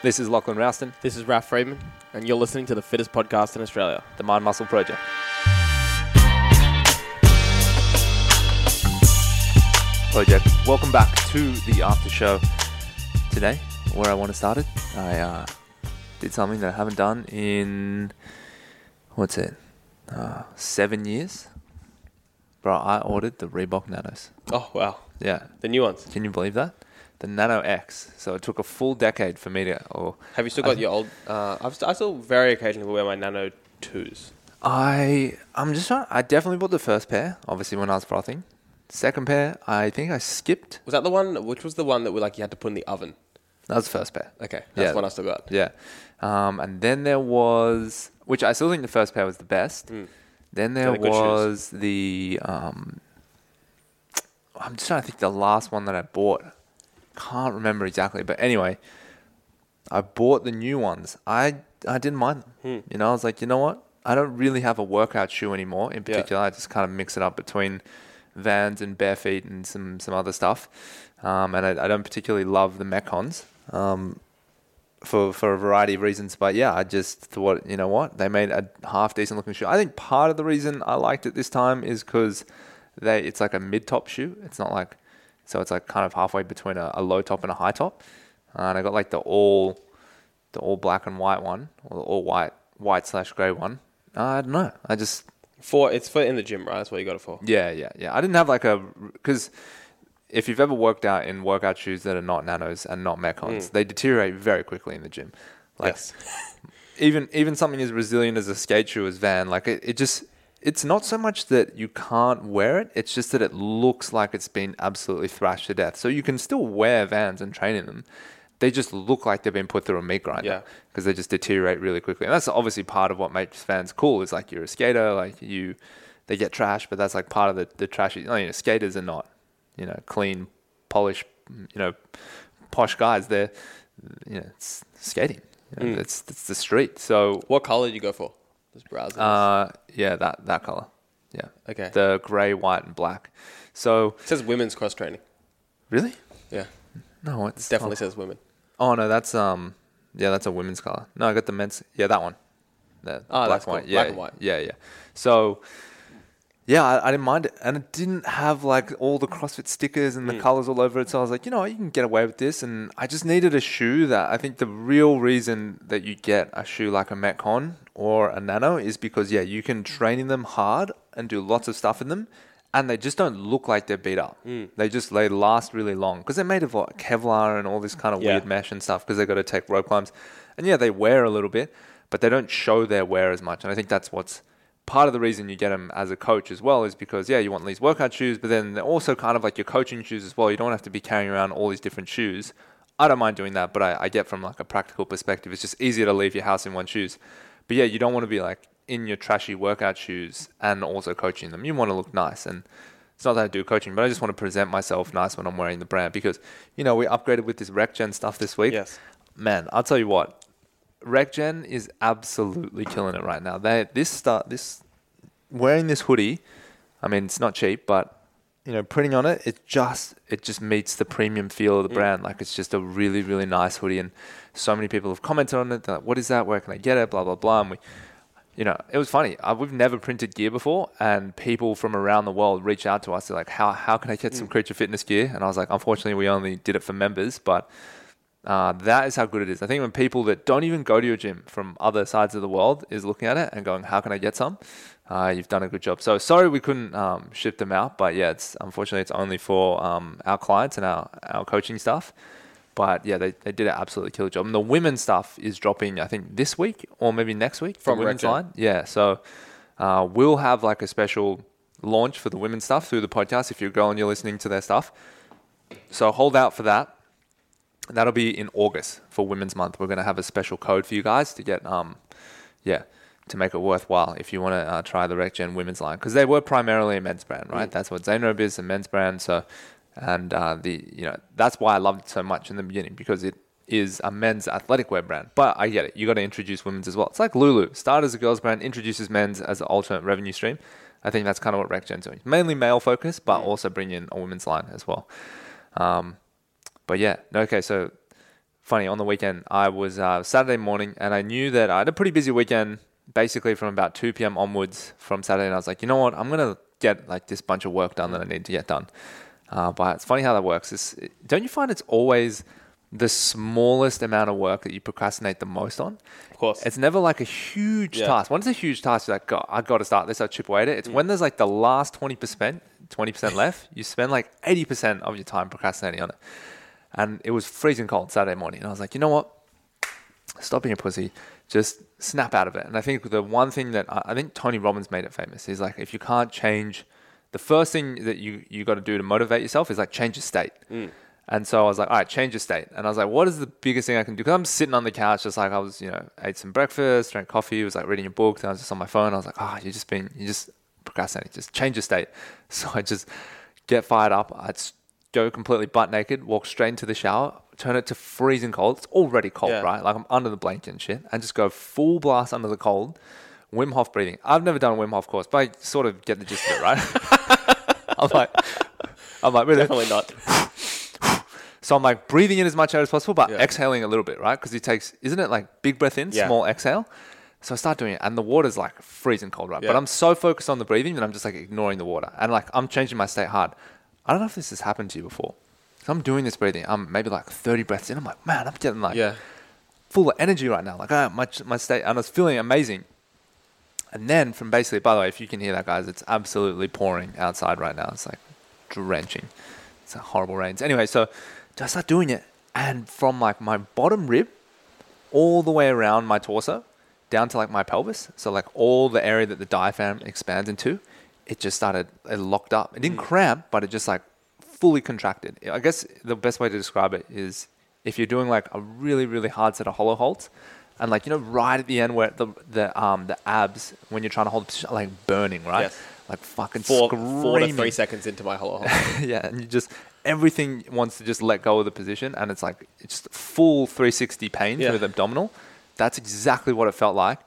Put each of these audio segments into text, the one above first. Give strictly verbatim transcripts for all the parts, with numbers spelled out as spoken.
This is Lachlan Rouston, This is Ralph Freeman, and you're listening to the fittest podcast in Australia. the Mind Muscle Project. Project. Welcome back to the after show. Today, where I want to start it, I uh, did something that I haven't done in, what's it, uh, seven years. Bro, I ordered the Reebok Nanos. Oh, wow. Yeah. The new ones. Can you believe that? The Nano X. So it took a full decade for me to... Or Have you still got I, your old... Uh, I've st- I still very occasionally wear my Nano twos. I, I'm just trying... I definitely bought the first pair, obviously, when I was frothing. Second pair, I think I skipped. Was that the one... Which was the one that we, like you had to put in the oven? That was the first pair. Okay, that's Yeah. the one I still got. Yeah. Um, and then there was... Which I still think the first pair was the best. Mm. Then there They're good was the... Um, I'm just trying to think the last one that I bought. Can't remember exactly. But anyway, I bought the new ones. I I didn't mind them. Hmm. You know, I was like, you know what? I don't really have a workout shoe anymore. In particular, Yeah. I just kind of mix it up between Vans and Bare Feet and some, some other stuff. Um, and I, I don't particularly love the Metcons. Um, for for a variety of reasons. But yeah, I just thought, you know what? They made a half decent looking shoe. I think part of the reason I liked it this time is because they it's like a mid top shoe. It's not like so it's like kind of halfway between a, a low top and a high top. Uh, and I got like the all the all black and white one, or the all white white slash grey one. Uh, I don't know. I just For It's for in the gym, right? That's what you got it for. yeah yeah yeah. I didn't have like a because. If you've ever worked out in workout shoes that are not Nanos and not Metcons, Mm. they deteriorate very quickly in the gym. Like Yes. even even something as resilient as a skate shoe as Van, like it, it just it's not so much that you can't wear it, it's just that it looks like it's been absolutely thrashed to death. So you can still wear Vans and train in them. They just look like they've been put through a meat grinder Yeah. because they just deteriorate really quickly. And that's obviously part of what makes Vans cool. Is like you're a skater, like you they get trashed, but that's like part of the the trashy. You know, skaters are not, you know, clean, polished, you know, posh guys. They're, you know, it's skating. You know, Mm. it's it's the street. So What color did you go for? Just browsing. uh, yeah, that that color. Yeah. Okay. The grey, white, and black. So It says women's cross training. really? Yeah. No, it's Definitely oh. says women. Oh no, that's um, yeah, that's a women's color. No, I got the men's. Yeah, that one. The Oh, black that's and white. cool. Yeah, Black and white. Yeah, yeah. So. Yeah, I, I didn't mind it. And it didn't have like all the CrossFit stickers and the Mm. colors all over it. So I was like, you know, you can get away with this. And I just needed a shoe that I think the real reason that you get a shoe like a Metcon or a Nano is because, yeah, you can train in them hard and do lots of stuff in them. And they just don't look like they're beat up. Mm. They just, they last really long. Because they're made of like Kevlar and all this kind of Yeah. weird mesh and stuff because they've got to take rope climbs. And yeah, they wear a little bit, but they don't show their wear as much. And I think that's what's part of the reason you get them as a coach as well is because, yeah, you want these workout shoes, but then they're also kind of like your coaching shoes as well. You don't have to be carrying around all these different shoes. I don't mind doing that, but I, I get from like a practical perspective, it's just easier to leave your house in one shoes. But yeah, you don't want to be like in your trashy workout shoes and also coaching them. You want to look nice. And it's not that I do coaching, but I just want to present myself nice when I'm wearing the brand because, you know, we upgraded with this RecGen stuff this week. Yes. Man, I'll tell you what. RecGen is absolutely killing it right now. They this start this wearing this hoodie. I mean, it's not cheap, but you know, printing on it, it just it just meets the premium feel of the Mm. brand. Like it's just a really really nice hoodie, and so many people have commented on it. They're like, "What is that? Where can I get it?" Blah blah blah. And we, you know, it was funny. Uh, we've never printed gear before, and people from around the world reach out to us. They're like, "How how can I get some Mm. Creature Fitness gear?" And I was like, "Unfortunately, we only did it for members, but." Uh, that is how good it is. I think when people that don't even go to your gym from other sides of the world is looking at it and going, how can I get some? Uh, you've done a good job. So sorry we couldn't um, ship them out, but yeah, it's unfortunately it's only for um, our clients and our, our coaching stuff. But yeah, they, they did an absolutely killer job. And the women's stuff is dropping, I think, this week or maybe next week. From the women's RecGen. line. Yeah, so uh, we'll have like a special launch for the women's stuff through the podcast if you're a girl and you're listening to their stuff. So hold out for that. That'll be in August for Women's Month. We're going to have a special code for you guys to get, um, yeah, to make it worthwhile if you want to uh, try the RecGen women's line. Because they were primarily a men's brand, right? Mm. That's what Zainrobe is, a men's brand. So, and uh, the you know that's why I loved it so much in the beginning because it is a men's athletic wear brand. But I get it. You got to introduce women's as well. It's like Lulu. Started as a girls brand, introduces men's as an alternate revenue stream. I think that's kind of what RecGen's doing. Mainly male focus, but also bring in a women's line as well. Um, but yeah, okay, so funny, on the weekend, I was uh, Saturday morning, and I knew that I had a pretty busy weekend, basically from about two p.m. onwards from Saturday, and I was like, you know what, I'm going to get like this bunch of work done that I need to get done. Uh, but it's funny how that works. It's, don't you find it's always the smallest amount of work that you procrastinate the most on? Of course. It's never like a huge Yeah. task. When it's a huge task, you're like, God, I got to start this, I chip away at it. It's Mm. when there's like the last twenty percent, twenty percent left, you spend like eighty percent of your time procrastinating on it. And it was freezing cold Saturday morning. And I was like, you know what? Stop being a pussy. Just snap out of it. And I think the one thing that I, I think Tony Robbins made it famous is like, if you can't change, the first thing that you, you got to do to motivate yourself is like change your state. Mm. And so I was like, all right, change your state. And I was like, what is the biggest thing I can do? Because I'm sitting on the couch, just like I was, you know, ate some breakfast, drank coffee, was like reading a book. And I was just on my phone. I was like, oh, you're just being, you just procrastinating. Just change your state. So I just get fired up. I'd go completely butt naked, walk straight into the shower, turn it to freezing cold. It's already cold, Yeah. right? Like I'm under the blanket and shit. And just go full blast under the cold. Wim Hof breathing. I've never done a Wim Hof course, but I sort of get the gist of it, right? I'm like, I'm like, really? Definitely not. So I'm like breathing in as much air as possible, but Yeah. exhaling a little bit, right? Because it takes, isn't it like big breath in, Yeah. small exhale? So I start doing it, and the water's like freezing cold, right? Yeah. But I'm so focused on the breathing that I'm just like ignoring the water, and like I'm changing my state hard. I don't know if this has happened to you before. So I'm doing this breathing. I'm maybe like thirty breaths in. I'm like, man, I'm getting like Yeah. full of energy right now. Like, ah, my my state, and I was feeling amazing. And then from basically, by the way, if you can hear that, guys, it's absolutely pouring outside right now. It's like drenching. It's a horrible rains. Anyway, so I start doing it, and from like my bottom rib all the way around my torso down to like my pelvis, so like all the area that the diaphragm expands into, it just started, it locked up. It didn't Mm. cramp, but it just like fully contracted. I guess the best way to describe it is if you're doing like a really, really hard set of hollow holds, and like, you know, right at the end where the the um the abs, when you're trying to hold the position, like burning, right? Yes. Like fucking Four, screaming. four to three seconds into my hollow hold. Yeah, and you just, everything wants to just let go of the position, and it's like, it's just full three sixty pain Yeah. through the abdominal. That's exactly what it felt like.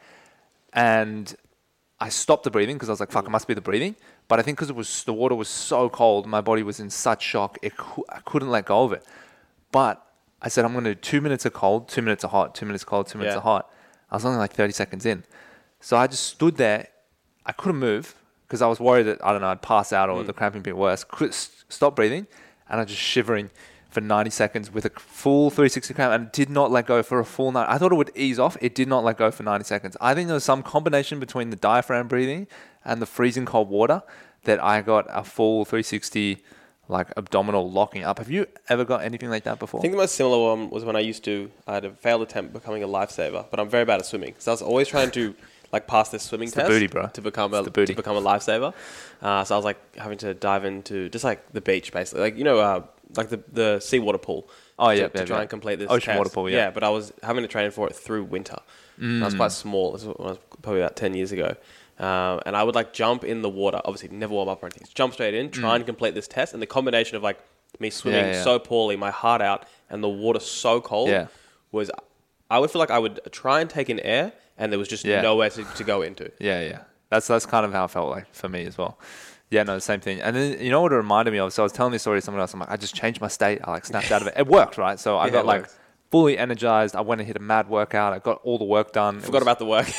And I stopped the breathing because I was like, fuck, it must be the breathing. But I think because it was, the water was so cold, my body was in such shock, it cou- I couldn't let go of it. But I said, I'm going to do two minutes of cold, two minutes of hot, two minutes cold, two minutes Yeah. of hot. I was only like thirty seconds in. So I just stood there. I couldn't move because I was worried that, I don't know, I'd pass out or Mm. the cramping would be worse. Could s- stop breathing, and I was just shivering for ninety seconds with a full three sixty cramp, and did not let go for a full night. I thought it would ease off. It did not let go for ninety seconds. I think there was some combination between the diaphragm breathing and the freezing cold water that I got a full three sixty like abdominal locking up. Have you ever got anything like that before? I think the most similar one was when I used to, I had a failed attempt becoming a lifesaver, but I'm very bad at swimming. So I was always trying to like pass this swimming It's the test booty, bro. to become It's a the booty. to become a lifesaver. Uh, so I was like having to dive into just like the beach, basically, like you know, uh, like the the seawater pool. Oh, to, yeah, to yeah, try yeah. and complete this Ocean test. water pool, yeah. but I was having to train for it through winter. And I was Mm. quite small. This was when I was probably about ten years ago. Um, and I would like jump in the water, obviously never warm up or anything. Just jump straight in, try and complete this test. And the combination of like me swimming Mm. Yeah, yeah. so poorly, my heart out, and the water so cold Yeah. was, I would feel like I would try and take in air, and there was just Yeah. nowhere to, to go into. Yeah, yeah. That's that's kind of how it felt like for me as well. Yeah, no, the same thing. And then you know what it reminded me of? So I was telling this story to someone else. I'm like, I just changed my state. I like snapped out of it. It worked, right? So I Yeah, got it like works. fully energized. I went and hit a mad workout. I got all the work done. It Forgot was- about the work.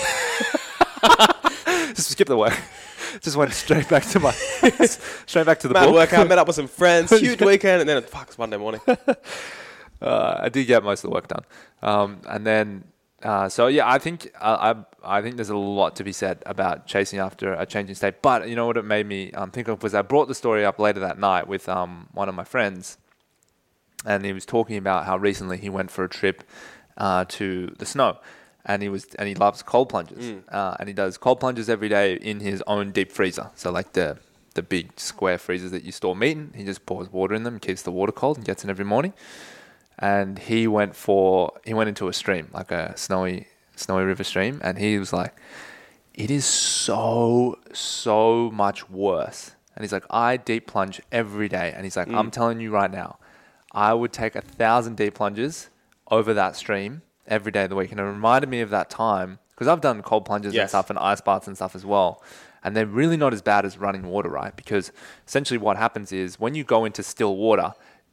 just skip the work. Just went straight back to my straight back to the Mad book. workout, met up with some friends, huge weekend, and then it, fuck, it's Monday morning. uh, I did get most of the work done, um, and then uh, so yeah, I think uh, I I think there's a lot to be said about chasing after a changing state. But you know what it made me um, think of was I brought the story up later that night with um, one of my friends, and he was talking about how recently he went for a trip uh, to the snow. And he was, and he loves cold plunges, Mm. uh, and he does cold plunges every day in his own deep freezer. So like the the big square freezers that you store meat in, he just pours water in them, keeps the water cold, and gets it every morning. And he went for he went into a stream, like a snowy snowy river stream, and he was like, "It is so so much worse." And he's like, "I deep plunge every day," and he's like, Mm. "I'm telling you right now, I would take a thousand deep plunges over that stream every day of the week." And it reminded me of that time because I've done cold plunges and Yes. stuff and ice baths and stuff as well. And they're really not as bad as running water, right? Because essentially what happens is when you go into still water,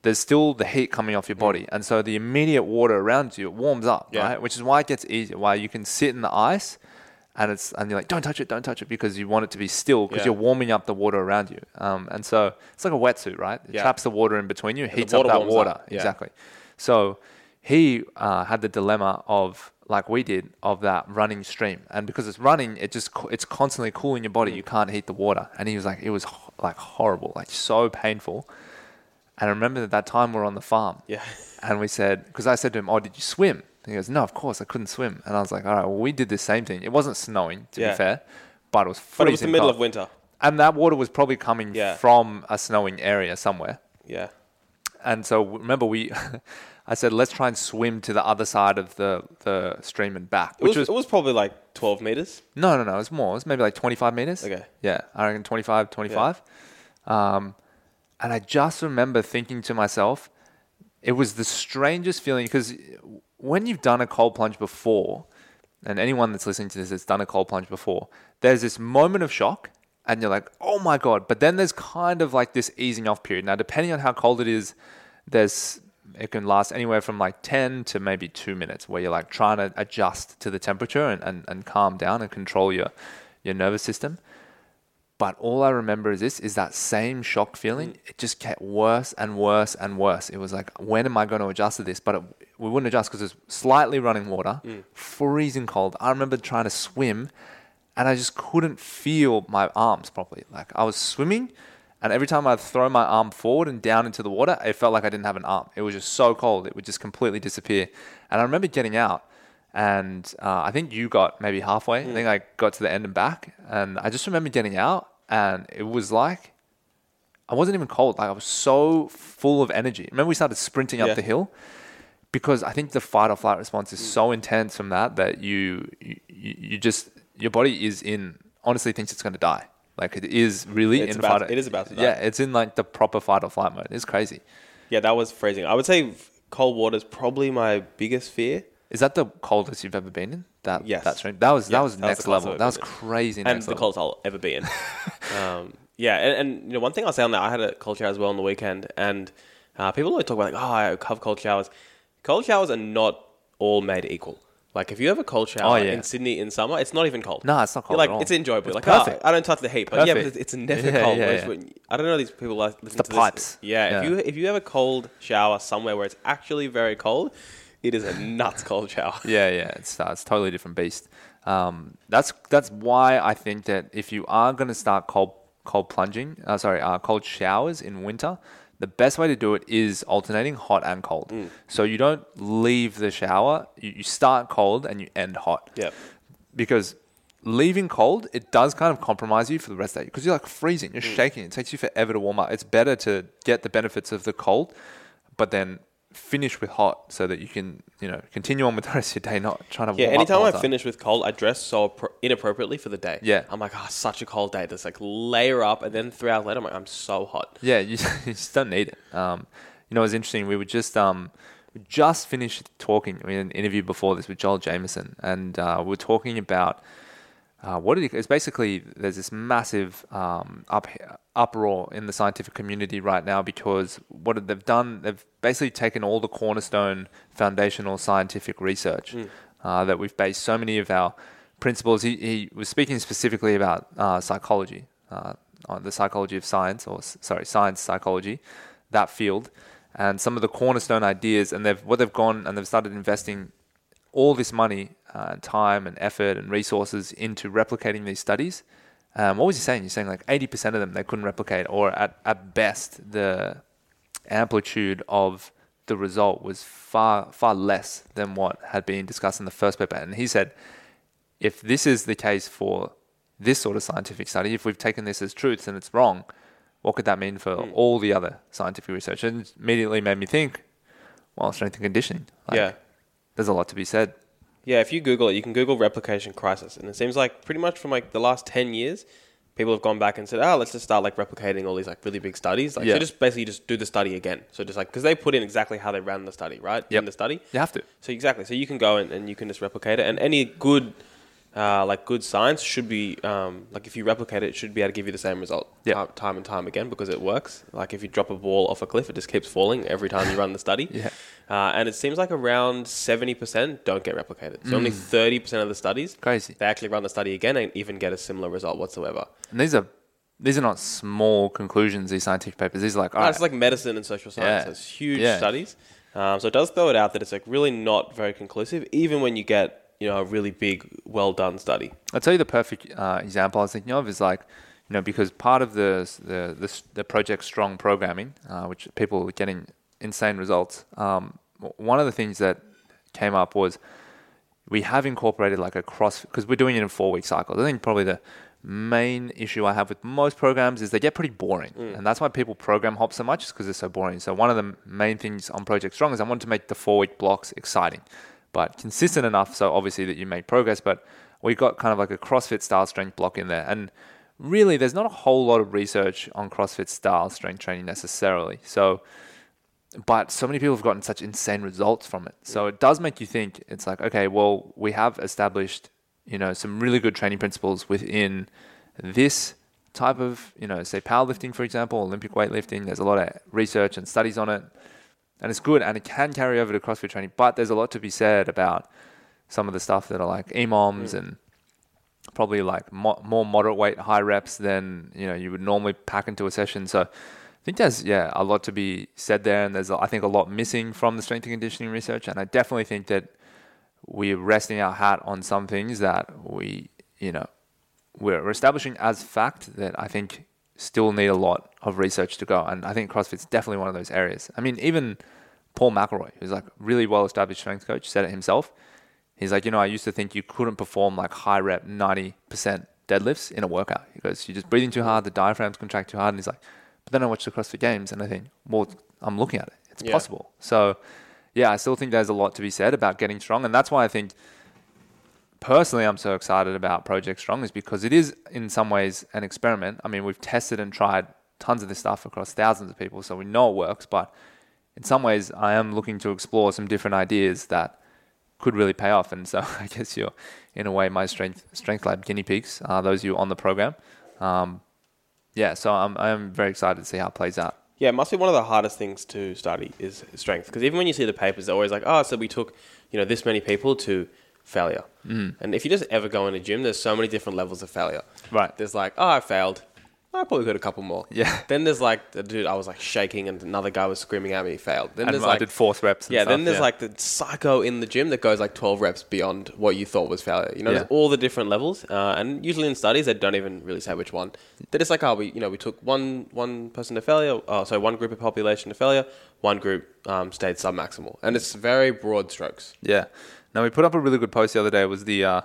there's still the heat coming off your body. Mm. And so the immediate water around you, it warms up, yeah. right? Which is why it gets easier, why you can sit in the ice and it's and you're like, don't touch it, don't touch it, because you want it to be still, because yeah. you're warming up the water around you. Um, and so it's like a wetsuit, right? It yeah. traps the water in between you, and heats up that water. Up. Yeah. Exactly. So he uh, had the dilemma of, like we did, of that running stream. And because it's running, it just it's constantly cooling your body. Mm. You can't heat the water. And he was like, it was ho- like horrible, like so painful. And I remember at that time we were on the farm. Yeah. And we said, because I said to him, oh, did you swim? And he goes, no, of course, I couldn't swim. And I was like, all right, well, we did the same thing. It wasn't snowing, to yeah. be fair, but it was freezing. But it was the middle cold. of winter. And that water was probably coming yeah. from a snowing area somewhere. Yeah. And so remember, we, I said, let's try and swim to the other side of the, the stream and back. Which it was, was, it was probably like twelve meters. No, no, no, it was more. It was maybe like twenty-five meters. Okay. Yeah, I reckon twenty-five, twenty-five. Yeah. Um, and I just remember thinking to myself, it was the strangest feeling, because when you've done a cold plunge before, and anyone that's listening to this has done a cold plunge before, there's this moment of shock and you're like, oh my God. But then there's kind of like this easing off period. Now, depending on how cold it is, there's it can last anywhere from like ten to maybe two minutes where you're like trying to adjust to the temperature and, and, and calm down and control your, your nervous system. But all I remember is this, is that same shock feeling. Mm. It just kept worse and worse and worse. It was like, when am I going to adjust to this? But it, we wouldn't adjust because it's slightly running water, mm. freezing cold. I remember trying to swim and I just couldn't feel my arms properly. Like I was swimming and every time I'd throw my arm forward and down into the water, it felt like I didn't have an arm. It was just so cold. It would just completely disappear. And I remember getting out. And uh, I think you got maybe halfway. Mm. I think I got to the end and back. And I just remember getting out and it was like, I wasn't even cold. Like I was so full of energy. Remember we started sprinting up yeah. the hill? Because I think the fight or flight response is mm. so intense from that that you, you, you just, your body is in, honestly thinks it's going to die. Like it is really it's in about, fight. It is about to die. Yeah, it's in like the proper fight or flight mode. It's crazy. Yeah, that was freezing. I would say cold water is probably my biggest fear. Is that the coldest you've ever been in? That yes. that stream? That was yeah, that was that next was level. That was crazy and next the level. coldest I'll ever be in. um, yeah, and, and you know one thing I'll say on that, I had a cold shower as well on the weekend, and uh, people always talk about like, oh, I have cold showers. Cold showers are not all made equal. Like if you have a cold shower oh, yeah. in Sydney in summer, it's not even cold. No, it's not cold. You're like at all. It's enjoyable. It's like perfect. Oh, I don't touch the heat, but perfect. yeah, but it's, it's never yeah, cold. Yeah, yeah. When, I don't know these people like listen it's to the pipes. This. Yeah, yeah, if you if you have a cold shower somewhere where it's actually very cold, it is a nuts cold shower. Yeah, yeah, it's uh, it's a totally different beast. Um, that's that's why I think that if you are going to start cold cold plunging, uh, sorry, uh, cold showers in winter, the best way to do it is alternating hot and cold. Mm. So you don't leave the shower, you, you start cold and you end hot. Yeah. Because leaving cold, it does kind of compromise you for the rest of the day because you're like freezing, you're mm. shaking. It takes you forever to warm up. It's better to get the benefits of the cold, but then finish with hot so that you can, you know, continue on with the rest of your day, not trying to yeah, warm up. Yeah, anytime I time. finish with cold, I dress so pro- inappropriately for the day. Yeah. I'm like, oh, such a cold day. There's like layer up, and then three hours later, I'm like, I'm so hot. Yeah, you, you just don't need it. Um, you know, it was interesting. We were just um, we just finished talking. We had an interview before this with Joel Jameson, and uh, we were talking about uh, what it, it's basically. There's this massive um, up uproar in the scientific community right now because what they've done, they've basically taken all the cornerstone foundational scientific research mm. uh, that we've based so many of our principles. He, he was speaking specifically about uh, psychology, uh, on the psychology of science, or sorry, science psychology, that field, and some of the cornerstone ideas. And they've what they've gone and they've started investing all this money, uh, time and effort and resources into replicating these studies. Um, what was he saying? He's saying like eighty percent of them they couldn't replicate, or at, at best the amplitude of the result was far far less than what had been discussed in the first paper. And he said, if this is the case for this sort of scientific study, if we've taken this as truths and it's wrong, what could that mean for mm. all the other scientific research? And it immediately made me think, well, strength and conditioning. Like, yeah. There's a lot to be said. Yeah, if you Google it, you can Google replication crisis. And it seems like pretty much from like the last ten years, people have gone back and said, oh, let's just start like replicating all these like really big studies. Like, yeah. So just basically just do the study again. So just like, because they put in exactly how they ran the study, right? Yep. In the study. You have to. So exactly. So you can go and, and you can just replicate it. And any good uh, like good science should be um, like if you replicate it, it should be able to give you the same result Yep. time, time and time again because it works. Like if you drop a ball off a cliff, it just keeps falling every time you run the study. Yeah. Uh, and it seems like around seventy percent don't get replicated. So only thirty percent of the studies, Crazy. they actually run the study again and even get a similar result whatsoever. And these are these are not small conclusions, these scientific papers. These are like, all No, right, it's like medicine and social science. Yeah. So it's huge Yeah. studies. Um, so it does throw it out that it's like really not very conclusive, even when you get you know a really big, well done study. I'll tell you the perfect uh, example I was thinking of is like, you know, because part of the the the, the Project Strong programming, uh, which people were getting insane results. Um, one of the things that came up was we have incorporated like a cross because we're doing it in four week cycles. I think probably the main issue I have with most programs is they get pretty boring, Mm. and that's why people program hop so much is because they're so boring. So one of the main things on Project Strong is I wanted to make the four week blocks exciting, but consistent enough so obviously that you make progress. But we got kind of like a CrossFit style strength block in there, and really there's not a whole lot of research on CrossFit style strength training necessarily. So, but so many people have gotten such insane results from it. So it does make you think. It's like, okay, well, we have established, you know, some really good training principles within this type of, you know, say powerlifting, for example, Olympic weightlifting. There's a lot of research and studies on it, and it's good, and it can carry over to CrossFit training. But there's a lot to be said about some of the stuff that are like E M O Ms mm. and probably like mo- more moderate weight, high reps than, you know, you would normally pack into a session. So I think there's, yeah, a lot to be said there, and there's, I think, a lot missing from the strength and conditioning research. And I definitely think that we're resting our hat on some things that we, you know, we're establishing as fact that I think still need a lot of research to go. And I think CrossFit's definitely one of those areas. I mean, even Paul McElroy, who's like really well-established strength coach, said it himself. He's like, you know, I used to think you couldn't perform like high rep ninety percent deadlifts in a workout. He goes, you're just breathing too hard, the diaphragms contract too hard. And he's like, but then I watch the CrossFit Games and I think, well, I'm looking at it. It's Yeah. possible. So yeah, I still think there's a lot to be said about getting strong. And that's why I think personally I'm so excited about Project Strong, is because it is in some ways an experiment. I mean, we've tested and tried tons of this stuff across thousands of people, so we know it works. But in some ways I am looking to explore some different ideas that could really pay off. And so I guess you're, in a way, my strength strength lab guinea pigs, uh, those of you on the program. Um, yeah, so I'm I'm very excited to see how it plays out. Yeah, it must be one of the hardest things to study is strength. Because even when you see the papers, they're always like, oh, so we took, you know, this many people to failure. Mm. And if you just ever go in a gym, there's so many different levels of failure. Right. There's like, oh, I failed. I probably got a couple more. Yeah. Then there's like, the dude, I was like shaking and another guy was screaming at me, failed. Then And there's I like, did fourth reps. And yeah, stuff, then there's yeah. like the psycho in the gym that goes like twelve reps beyond what you thought was failure. You know, Yeah. there's all the different levels. Uh, and usually in studies, they don't even really say which one. They're just like, oh, we, you know, we took one one person to failure. Oh, so one group of population to failure. One group um, stayed submaximal. And it's very broad strokes. Yeah. Now, we put up a really good post the other day. It was the uh,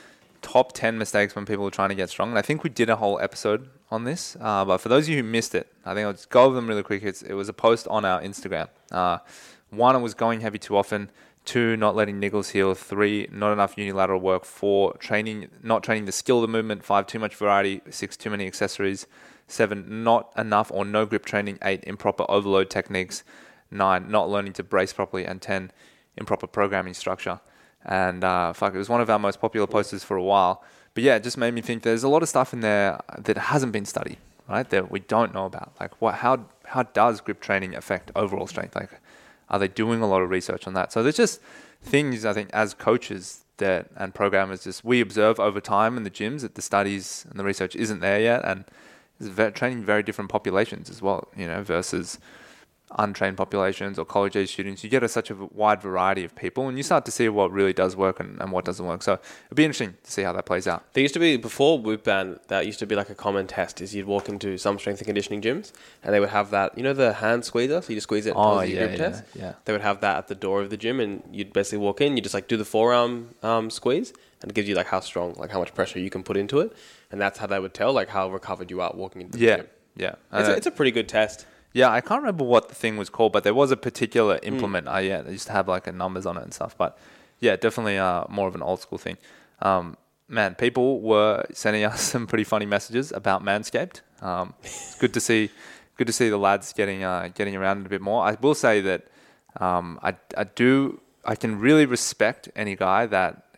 top ten mistakes when people are trying to get strong. And I think we did a whole episode on this. Uh, but for those of you who missed it, I think I'll just go over them really quick. It's, it was a post on our Instagram. Uh, one, it was going heavy too often. Two, not letting niggles heal. Three, not enough unilateral work. Four, training, not training the skill of the movement. Five, too much variety. Six, too many accessories. Seven, not enough or no grip training. Eight, improper overload techniques. Nine, not learning to brace properly. And ten, improper programming structure. And uh, fuck, it was one of our most popular posters for a while. But yeah, it just made me think there's a lot of stuff in there that hasn't been studied, right? That we don't know about. Like, what? How how does grip training affect overall strength? Like, are they doing a lot of research on that? So there's just things, I think, as coaches that and programmers, just we observe over time in the gyms that the studies and the research isn't there yet, and is ve- training very different populations as well, you know, versus untrained populations or college age students. You get a, such a wide variety of people, and you start to see what really does work and, and what doesn't work. So it'd be interesting to see how that plays out. There used to be, before Whoop Band, that used to be like a common test, is you'd walk into some strength and conditioning gyms and they would have that, you know, the hand squeezer, so you just squeeze it and Oh, tells you yeah, your grip yeah, test. yeah. They would have that at the door of the gym, and you'd basically walk in, you just like do the forearm um, squeeze, and it gives you like how strong, like how much pressure you can put into it, and that's how they would tell like how recovered you are walking into the Yeah, gym. yeah. It's, Uh, a, it's a pretty good test. Yeah, I can't remember what the thing was called, but there was a particular implement. Mm. Uh, yeah, they used to have like a numbers on it and stuff. But yeah, definitely uh, more of an old school thing. Um, man, people were sending us some pretty funny messages about Manscaped. Um, it's good to see, good to see the lads getting uh, getting around it a bit more. I will say that um, I I do I can really respect any guy that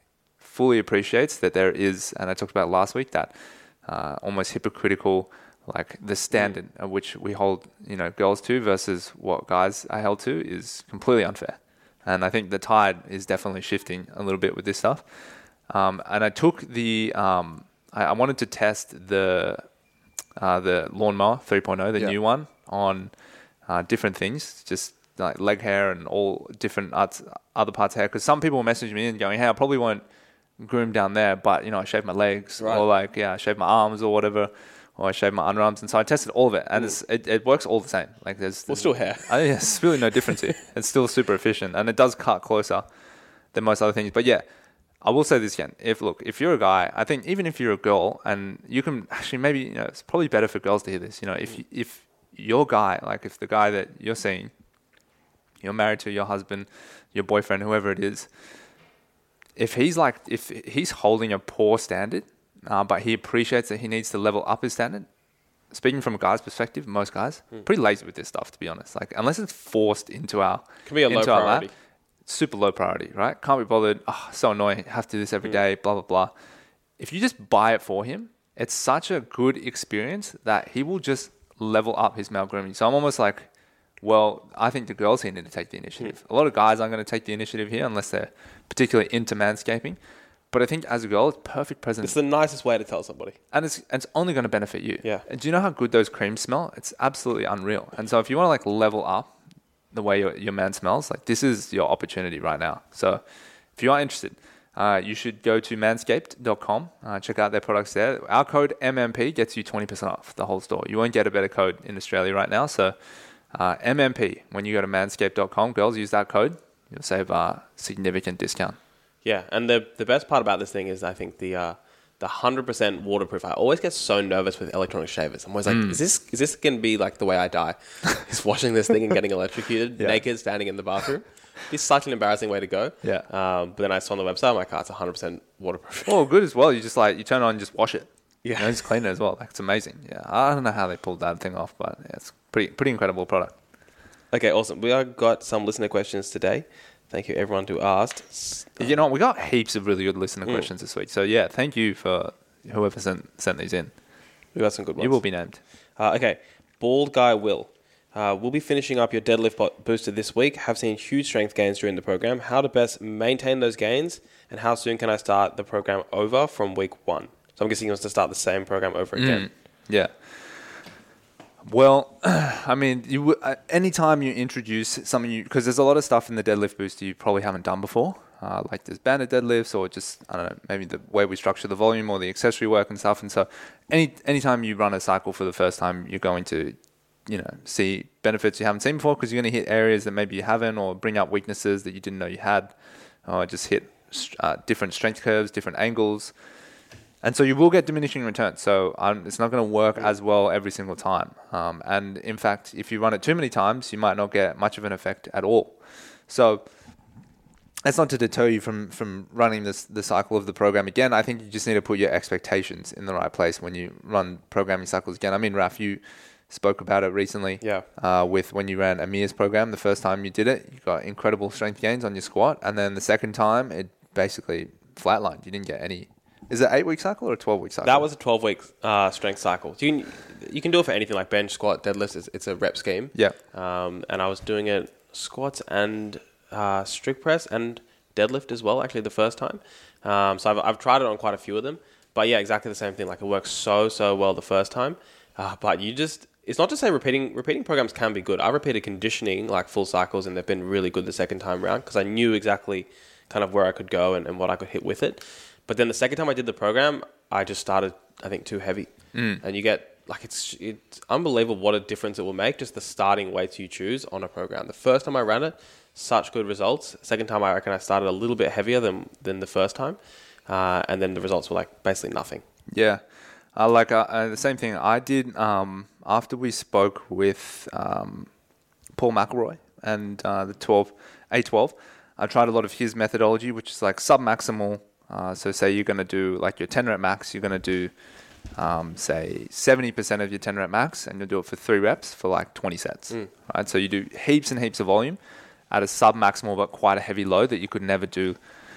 fully appreciates that there is, and I talked about last week, that uh, almost hypocritical, like the standard mm. at which we hold, you know, girls to versus what guys are held to is completely unfair. And I think the tide is definitely shifting a little bit with this stuff. Um, and I took the, um, I, I wanted to test the, uh, the lawnmower three point oh, the yeah. new one, on uh, different things, just like leg hair and all different arts, other parts of hair. Because some people message me and going, hey, I probably won't groom down there, but, you know, I shave my legs right. or like, yeah, I shave my arms or whatever, or I shave my underarms. And so I tested all of it, and it's, it, it works all the same. Like there's, there's well, still hair. I, yeah, it's really no difference here. It's still super efficient, and it does cut closer than most other things. But yeah, I will say this again. If look, if you're a guy, I think even if you're a girl, and you can actually maybe, you know, it's probably better for girls to hear this. You know, if if your guy, like if the guy that you're seeing, you're married to, your husband, your boyfriend, whoever it is, if he's like, if he's holding a poor standard, uh, but he appreciates that he needs to level up his standard. Speaking from a guy's perspective, most guys mm. pretty lazy with this stuff, to be honest. Like unless it's forced into our, can be a low priority. Lap, super low priority, right? Can't be bothered. Oh, so annoying. Have to do this every mm. day. Blah blah blah. If you just buy it for him, it's such a good experience that he will just level up his male grooming. So I'm almost like, well, I think the girls here need to take the initiative. Mm. A lot of guys aren't going to take the initiative here unless they're particularly into manscaping. But I think as a girl, it's perfect present. It's the nicest way to tell somebody. And it's it's only going to benefit you. Yeah. And do you know how good those creams smell? It's absolutely unreal. And so if you want to like level up the way your, your man smells, like this is your opportunity right now. So if you are interested, uh, you should go to manscaped dot com, uh, check out their products there. Our code M M P gets you twenty percent off the whole store. You won't get a better code in Australia right now. So uh, M M P, when you go to manscaped dot com, girls, use that code. You'll save a significant discount. Yeah, and the the best part about this thing is I think the uh, the one hundred percent waterproof. I always get so nervous with electronic shavers. I'm always like, mm. is this is this going to be like the way I die? Is washing this thing and getting electrocuted yeah. naked, standing in the bathroom? It's such an embarrassing way to go. Yeah. Um, but then I saw on the website, I'm like, oh, it's one hundred percent waterproof. Oh, good as well. You just like, you turn it on and just wash it. Yeah. You know, just clean it as well. Like, it's amazing. Yeah. I don't know how they pulled that thing off, but yeah, it's pretty pretty incredible product. Okay, awesome. We have got some listener questions today. Thank you, everyone who asked. You know, we got heaps of really good listener mm. questions this week. So, yeah, thank you for whoever sent, sent these in. We got some good ones. You will be named. Uh, okay, Bald Guy Will. Uh, we'll be finishing up your deadlift booster this week. Have seen huge strength gains during the program. How to best maintain those gains, and how soon can I start the program over from week one? So I'm guessing he wants to start the same program over again. Mm. Yeah. Well, I mean, you uh, anytime you introduce something, you because there's a lot of stuff in the deadlift booster you probably haven't done before, uh, like there's banded deadlifts or just, I don't know, maybe the way we structure the volume or the accessory work and stuff. And so any anytime you run a cycle for the first time, you're going to, you know, see benefits you haven't seen before because you're going to hit areas that maybe you haven't, or bring up weaknesses that you didn't know you had, or just hit uh, different strength curves, different angles. And so you will get diminishing returns. So um, it's not going to work as well every single time. Um, and in fact, if you run it too many times, you might not get much of an effect at all. So that's not to deter you from, from running this the cycle of the program again. I think you just need to put your expectations in the right place when you run programming cycles again. I mean, Raf, you spoke about it recently. Yeah. Uh, with when you ran Amir's program, the first time you did it, you got incredible strength gains on your squat. And then the second time, it basically flatlined. You didn't get any. Is it an eight-week cycle or a twelve-week cycle? That was a twelve-week uh, strength cycle. You can you can do it for anything like bench, squat, deadlifts. It's, it's a rep scheme. Yeah. Um, and I was doing it squats and uh, strict press and deadlift as well, actually, the first time. Um, so I've, I've tried it on quite a few of them. But yeah, exactly the same thing. Like it works so, so well the first time. Uh, but you just... It's not to say repeating repeating programs can be good. I repeated conditioning like full cycles and they've been really good the second time around because I knew exactly kind of where I could go and, and what I could hit with it. But then the second time I did the program, I just started, I think, too heavy. Mm. And you get, like, it's it's unbelievable what a difference it will make, just the starting weights you choose on a program. The first time I ran it, such good results. Second time, I reckon I started a little bit heavier than, than the first time. Uh, and then the results were, like, basically nothing. Yeah. Uh, like, uh, uh, the same thing I did um, after we spoke with um, Paul McElroy and uh, the twelve A twelve. I tried a lot of his methodology, which is, like, sub-maximal. Uh, so say you're going to do like your ten rep max, you're going to do, um, say, seventy percent of your ten rep max, and you'll do it for three reps for like twenty sets. Mm. Right? So you do heaps and heaps of volume at a sub-maximal but quite a heavy load that you could never do,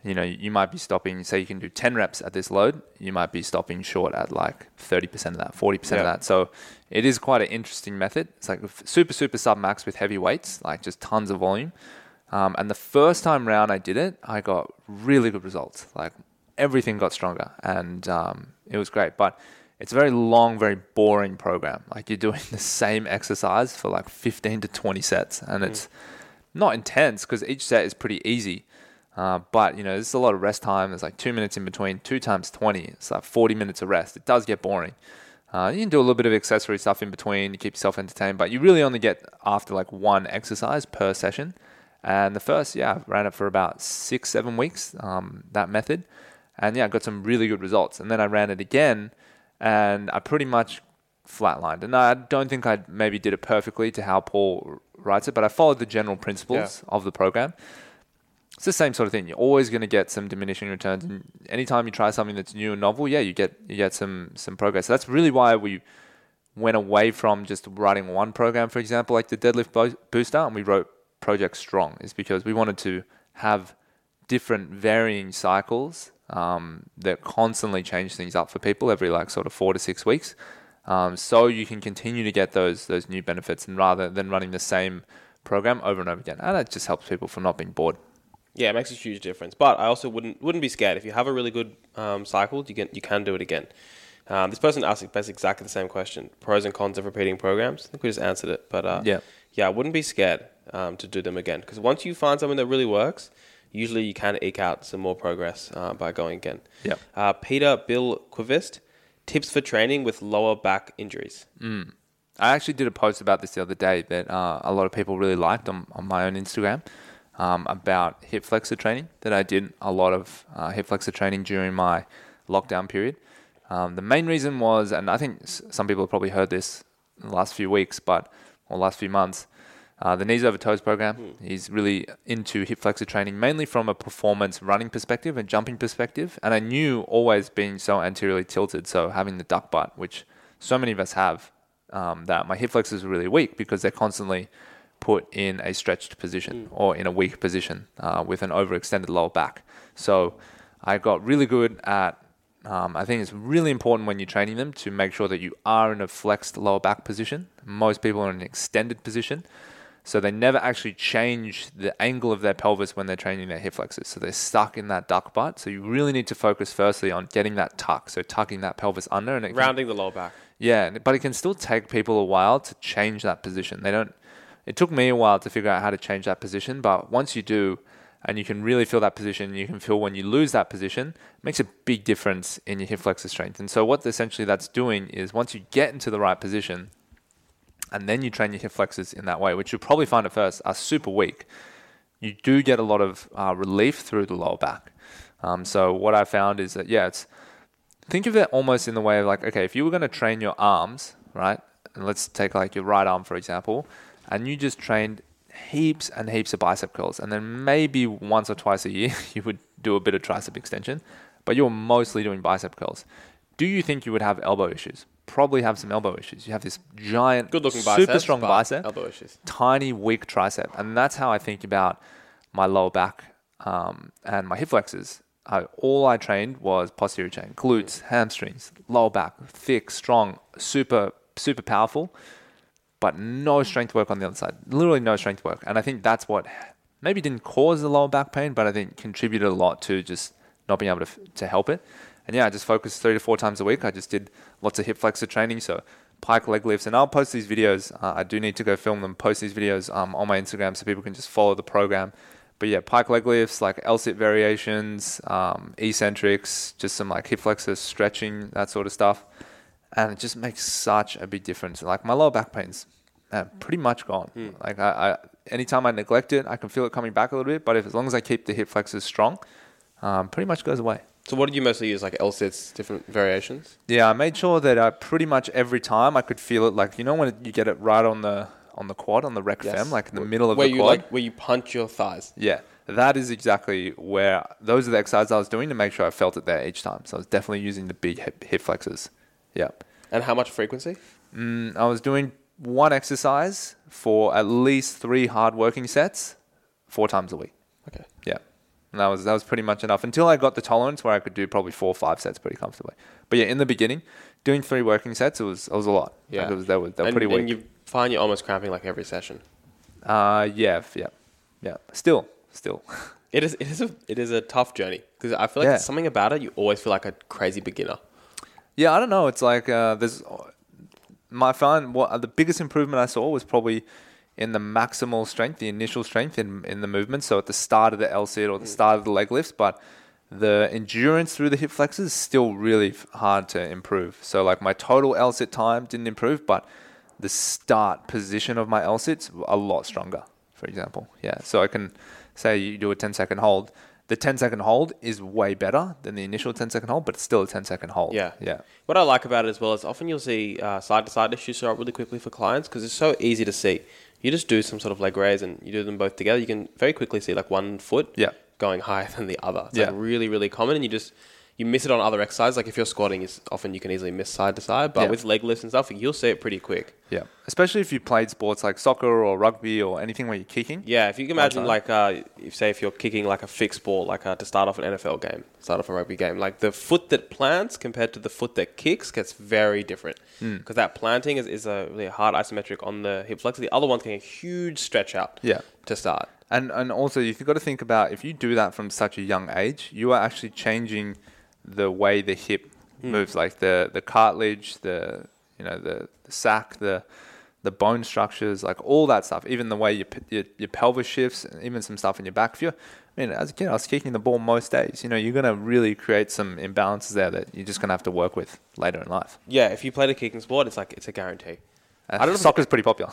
you know, you might be stopping, say you can do ten reps at this load, you might be stopping short at like thirty percent of that, forty percent Yeah. of that. So it is quite an interesting method. It's like super, super sub max with heavy weights, like just tons of volume. Um, and the first time round I did it, I got really good results. Like everything got stronger and um, it was great. But it's a very long, very boring program. Like you're doing the same exercise for like fifteen to twenty sets, and it's mm. not intense because each set is pretty easy. Uh, but, you know, there's a lot of rest time. There's like two minutes in between, two times twenty. It's like forty minutes of rest. It does get boring. Uh, you can do a little bit of accessory stuff in between to keep yourself entertained, but you really only get after like one exercise per session. And the first, yeah, I ran it for about six, seven weeks, um, that method. And yeah, I got some really good results. And then I ran it again and I pretty much flatlined. And I don't think I maybe did it perfectly to how Paul writes it, but I followed the general principles yeah. of the program. It's the same sort of thing. You're always going to get some diminishing returns. And anytime you try something that's new and novel, yeah, you get you get some some progress. So that's really why we went away from just writing one program, for example, like the deadlift bo- booster, and we wrote Project Strong, is because we wanted to have different varying cycles um, that constantly change things up for people every like sort of four to six weeks. Um, so you can continue to get those those new benefits, and rather than running the same program over and over again. And it just helps people from not being bored. Yeah, it makes a huge difference. But I also wouldn't wouldn't be scared. If you have a really good um, cycle, you can you can do it again. Um, this person asked basically exactly the same question: pros and cons of repeating programs. I think we just answered it. But uh, yeah, yeah, I wouldn't be scared um, to do them again, because once you find something that really works, usually you can eke out some more progress uh, by going again. Yeah. Uh, Peter Bill Quivist, tips for training with lower back injuries. Mm. I actually did a post about this the other day that uh, a lot of people really liked on, on my own Instagram. Um, about hip flexor training, that I did a lot of uh, hip flexor training during my lockdown period. Um, the main reason was, and I think s- some people have probably heard this in the last few weeks, but or last few months, uh, the Knees Over Toes program. Mm. He's really into hip flexor training, mainly from a performance running perspective and jumping perspective. And I knew always being so anteriorly tilted, so having the duck butt, which so many of us have, um, that my hip flexors are really weak because they're constantly put in a stretched position mm. or in a weak position uh, with an overextended lower back. So I got really good at, um, I think it's really important when you're training them to make sure that you are in a flexed lower back position. Most people are in an extended position. So they never actually change the angle of their pelvis when they're training their hip flexors. So they're stuck in that duck butt. So you really need to focus firstly on getting that tuck. So tucking that pelvis under. and it Rounding can, the lower back. Yeah, but it can still take people a while to change that position. They don't, It took me a while to figure out how to change that position, but once you do, and you can really feel that position, you can feel when you lose that position, it makes a big difference in your hip flexor strength. And so what essentially that's doing is once you get into the right position, and then you train your hip flexors in that way, which you'll probably find at first are super weak, you do get a lot of uh, relief through the lower back. Um, so what I found is that, yeah, it's think of it almost in the way of like, okay, if you were going to train your arms, right? And let's take like your right arm, for example, and you just trained heaps and heaps of bicep curls, and then maybe once or twice a year you would do a bit of tricep extension, but you're mostly doing bicep curls. Do you think you would have elbow issues? Probably have some elbow issues. You have this giant, good-looking super biceps, strong bicep, elbow issues, tiny, weak tricep, and that's how I think about my lower back um, and my hip flexors. I, all I trained was posterior chain, glutes, hamstrings, lower back, thick, strong, super, super powerful, but no strength work on the other side. Literally no strength work. And I think that's what maybe didn't cause the lower back pain, but I think contributed a lot to just not being able to to help it. And yeah, I just focused three to four times a week. I just did lots of hip flexor training, so pike leg lifts. And I'll post these videos. Uh, I do need to go film them, post these videos um, on my Instagram so people can just follow the program. But yeah, pike leg lifts, like L-sit variations, um, eccentrics, just some like hip flexor stretching, that sort of stuff. And it just makes such a big difference. Like my lower back pain's uh, pretty much gone. Mm. Like I, I, anytime I neglect it, I can feel it coming back a little bit. But if as long as I keep the hip flexors strong, um, pretty much goes away. So what did you mostly use, like L-sits, different variations? Yeah, I made sure that I pretty much every time I could feel it. Like, you know when you get it right on the on the quad, on the rec yes. fem, like in the where, middle of where the you quad. Like, where you punch your thighs. Yeah, that is exactly where, those are the exercises I was doing to make sure I felt it there each time. So I was definitely using the big hip, hip flexors. Yeah. And how much frequency? Mm, I was doing one exercise for at least three hard working sets, four times a week. Okay. Yeah. And that was that was pretty much enough until I got the tolerance where I could do probably four or five sets pretty comfortably. But yeah, in the beginning, doing three working sets, it was it was a lot. Yeah. Like it was, they were, they were and, pretty weak. And you find you're almost cramping like every session. Uh, yeah, yeah, yeah. Still, still. It is it is a it is a tough journey because I feel like Yeah. there's something about it. You always feel like a crazy beginner. Yeah, I don't know. It's like uh, there's my find what the biggest improvement I saw was probably in the maximal strength, the initial strength in in the movement. So at the start of the L sit or the start of the leg lifts, but the endurance through the hip flexors is still really f- hard to improve. So like my total L sit time didn't improve, but the start position of my L sits a lot stronger. For example, yeah. So I can say you do a ten second hold. The ten second hold is way better than the initial ten second hold, but it's still a ten second hold. Yeah. Yeah. What I like about it as well is often you'll see uh, side-to-side issues show up really quickly for clients because it's so easy to see. You just do some sort of leg raise and you do them both together. You can very quickly see like one foot Yeah. going higher than the other. It's Yeah. like really, really common, and you just you miss it on other exercises. Like if you're squatting, is often you can easily miss side to side, but Yeah. with leg lifts and stuff, you'll see it pretty quick. Yeah. Especially if you played sports like soccer or rugby or anything where you're kicking. Yeah, if you can One imagine, time. like, uh, if say if you're kicking like a fixed ball, like uh, to start off an N F L game, start off a rugby game, like the foot that plants compared to the foot that kicks gets very different because that planting is, is a really hard isometric on the hip flexor. The other one's getting a huge stretch out Yeah. to start. And and also you've got to think about if you do that from such a young age, you are actually changing the way the hip moves, like the, the cartilage, the you know the, the sac, the the bone structures, like all that stuff. Even the way your p- your, your pelvis shifts, and even some stuff in your back. If you, I mean, as a kid, I was kicking the ball most days. You know, you're gonna really create some imbalances there that you're just gonna have to work with later in life. Yeah, if you played a kicking sport, it's like it's a guarantee. Uh, I don't know if- soccer's pretty popular.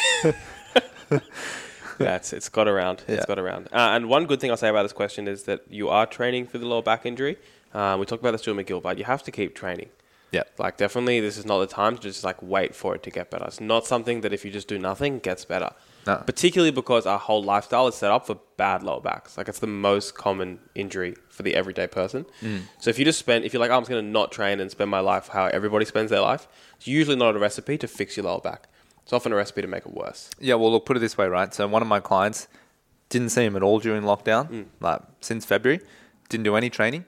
Yeah, it's, it's got around. Yeah. It's got around. Uh, and one good thing I'll say about this question is that you are training for the lower back injury. Um, we talked about this to McGill, but you have to keep training. Yeah. Like, definitely, this is not the time to just, like, wait for it to get better. It's not something that if you just do nothing, gets better. No. Particularly because our whole lifestyle is set up for bad lower backs. Like, it's the most common injury for the everyday person. Mm. So if you just spend, if you're like, oh, I'm just going to not train and spend my life how everybody spends their life, it's usually not a recipe to fix your lower back. It's often a recipe to make it worse. Yeah, well, look, put it this way, right? So one of my clients didn't see him at all during lockdown, like since February, didn't do any training.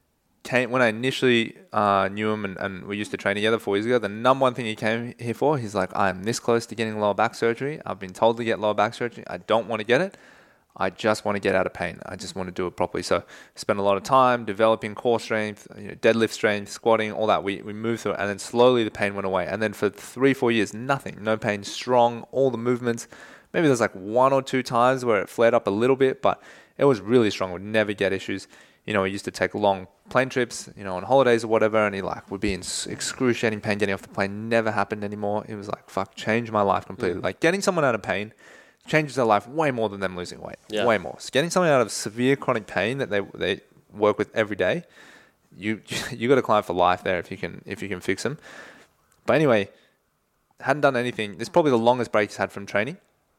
Came when I initially uh, knew him and, and we used to train together four years ago. The number one thing he came here for, he's like, I'm this close to getting lower back surgery. I've been told to get lower back surgery. I don't want to get it. I just want to get out of pain. I just want to do it properly. So spent a lot of time developing core strength, you know, deadlift strength, squatting, all that. We we moved through it, and then slowly the pain went away. And then for three, four years, nothing, no pain, strong, all the movements. Maybe there's like one or two times where it flared up a little bit, but it was really strong. Would never get issues. You know, he used to take long plane trips, you know, on holidays or whatever, and he like would be in excruciating pain getting off the plane. Never happened anymore. It was like, fuck, changed my life completely. Mm. Like getting someone out of pain changes their life way more than them losing weight. Yeah. Way more. So getting someone out of severe chronic pain that they they work with every day, you you got a client for life there if you can if you can fix them. But anyway, hadn't done anything. This is probably the longest break he's had from training,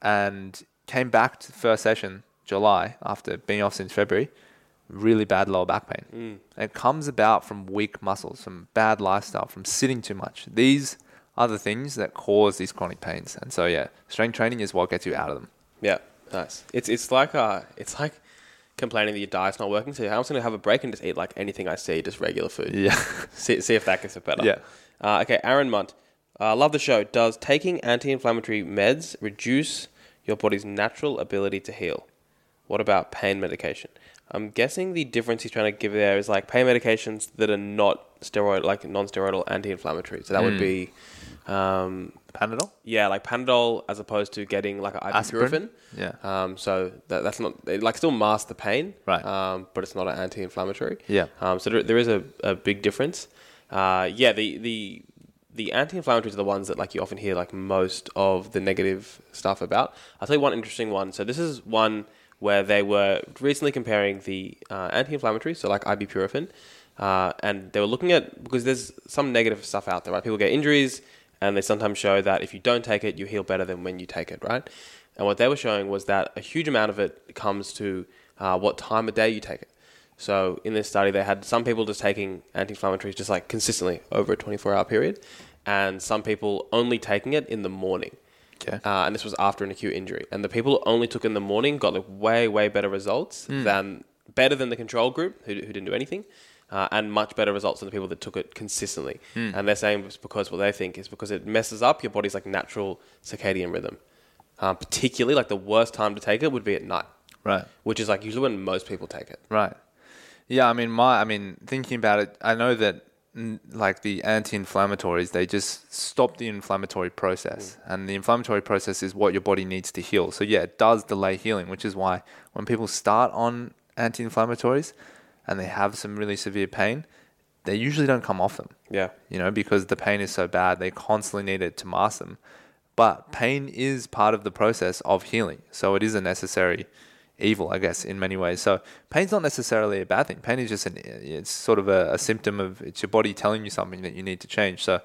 and came back to the first session July after being off since February. Really bad lower back pain. Mm. And it comes about from weak muscles, from bad lifestyle, from sitting too much. These are the things that cause these chronic pains. And so, yeah, strength training is what gets you out of them. Yeah, nice. It's it's like uh, it's like complaining that your diet's not working. So I'm just gonna have a break and just eat like anything I see, just regular food. Yeah. see see if that gets it better. Yeah. Uh, okay, Aaron Munt. Uh, love the show. Does taking anti-inflammatory meds reduce your body's natural ability to heal? What about pain medication? I'm guessing the difference he's trying to give there is like pain medications that are not steroid, like non-steroidal anti-inflammatory. So that Mm. would be, um, Panadol? yeah, like Panadol as opposed to getting like an ibuprofen. Yeah. Um, so that, that's not, it like still masks the pain, Right. Um, but it's not an anti-inflammatory. Yeah. Um, so there, there is a, a big difference. Uh, yeah, the, the, the anti-inflammatories are the ones that like you often hear like most of the negative stuff about. I'll tell you one interesting one. So this is one where they were recently comparing the uh, anti-inflammatories, so like ibuprofen, uh, and they were looking at, because there's some negative stuff out there, right? People get injuries, and they sometimes show that if you don't take it, you heal better than when you take it, right? And what they were showing was that a huge amount of it comes to uh, what time of day you take it. So in this study, they had some people just taking anti-inflammatories just like consistently over a twenty-four hour period, and some people only taking it in the morning. Okay. Uh, and this was after an acute injury. And the people who only took in the morning got like way, way better results Mm. than better than the control group who, who didn't do anything, uh, and much better results than the people that took it consistently. Mm. And they're saying it's because what they think is because it messes up your body's like natural circadian rhythm. Um, particularly, like the worst time to take it would be at night, Right. which is like usually when most people take it. Right. Yeah, I mean, my, I mean, thinking about it, I know that n- like the anti-inflammatories, they just stop the inflammatory process, mm. and the inflammatory process is what your body needs to heal. So yeah, it does delay healing, which is why when people start on anti-inflammatories and they have some really severe pain, they usually don't come off them. Yeah. You know, because the pain is so bad, they constantly need it to mask them. But pain is part of the process of healing. So it is a necessary evil, I guess, in many ways. So pain's not necessarily a bad thing. Pain is just an, it's sort of a, a symptom of, it's your body telling you something that you need to change. So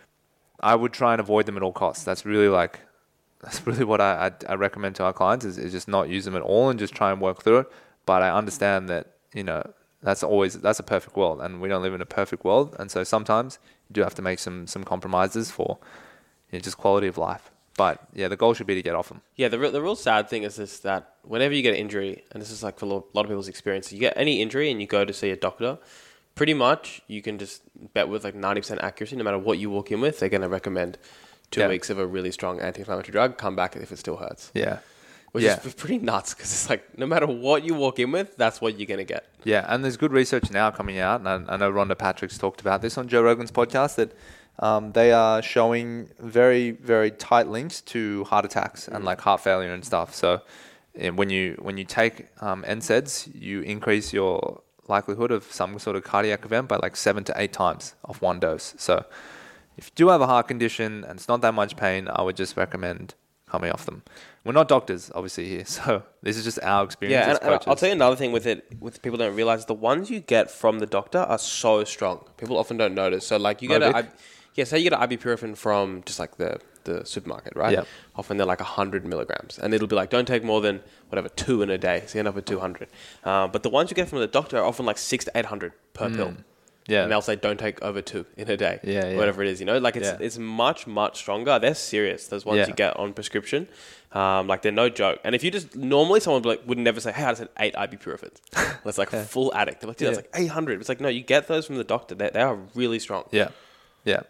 I would try and avoid them at all costs. That's really like, that's really what I, I, I recommend to our clients is, is just not use them at all and just try and work through it. But I understand that, you know, that's always, that's a perfect world, and we don't live in a perfect world. And so sometimes you do have to make some, some compromises for, you know, just quality of life. But yeah, the goal should be to get off them. Yeah, the real, the real sad thing is this, that whenever you get an injury, and this is like for a lot of people's experience, you get any injury and you go to see a doctor, pretty much you can just bet with like ninety percent accuracy, no matter what you walk in with, they're going to recommend two Yeah. weeks of a really strong anti-inflammatory drug, come back if it still hurts. Yeah. Which yeah. is pretty nuts because it's like no matter what you walk in with, that's what you're going to get. Yeah, and there's good research now coming out, and I, I know Rhonda Patrick's talked about this on Joe Rogan's podcast, that um, they are showing very, very tight links to heart attacks mm. and like heart failure and stuff. So and when you when you take um, N SAIDs, you increase your likelihood of some sort of cardiac event by like seven to eight times off one dose. So if you do have a heart condition and it's not that much pain, I would just recommend coming off them. We're not doctors, obviously, here, so this is just our experience yeah, as and, and coaches. I'll tell you another thing with it, with people don't realize, the ones you get from the doctor are so strong. People often don't notice. So, like, you get a, yeah, say you get an ibuprofen from just like the, the supermarket, right? Yeah. Often they're like one hundred milligrams, and it'll be like, don't take more than whatever two in a day. So you end up with two hundred. Uh, but the ones you get from the doctor are often like six to eight hundred per mm. pill. Yeah. And they'll say, don't take over two in a day. Yeah, yeah. Whatever it is, you know? Like, it's yeah. it's much, much stronger. They're serious, those ones yeah. you get on prescription. Um, like, they're no joke. And if you just... Normally, someone would, like, would never say, hey, I just had eight ibuprofens. That's like yeah. full addict. They're like, dude, yeah. that's like eight hundred. It's like, no, you get those from the doctor. They, they are really strong. Yeah. Yeah.